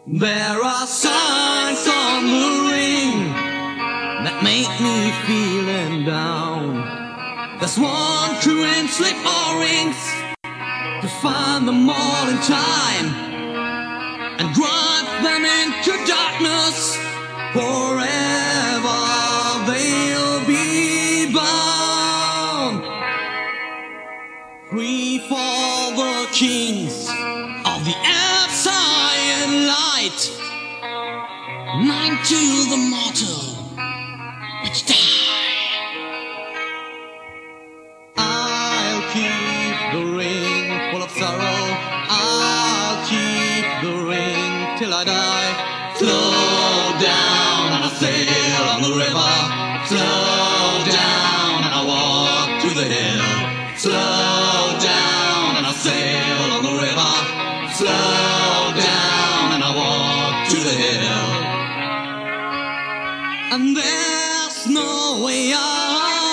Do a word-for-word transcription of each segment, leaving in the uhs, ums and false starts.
There are signs on the ring that make me feeling down. There's one current slip or rings to find them all in time and drive them into darkness. Forever they'll be bound. Free for the kings of the earth's iron light, nine to the mortal which die. I'll keep the ring full of sorrow. I'll keep the ring till I die. Slow down and I sail on the river. Slow down and I walk to the hill. Slow down and I sail on the river. Slow down and I walk to the hill. And there's no way out.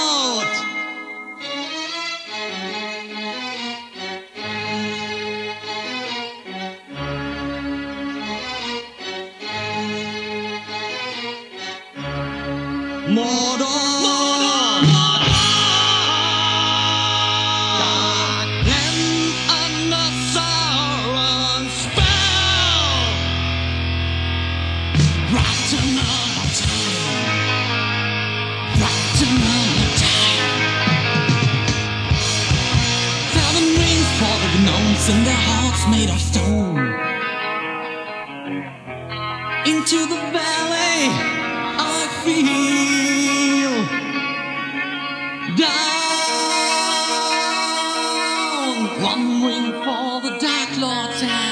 Mordor, Mordor, Mordor. Dark land under Sauron's spell. Right another time. Right another time. Seven rings for the gnomes and their hearts made of stone. Into the valley I feel down. One ring for the Dark Lord's hand.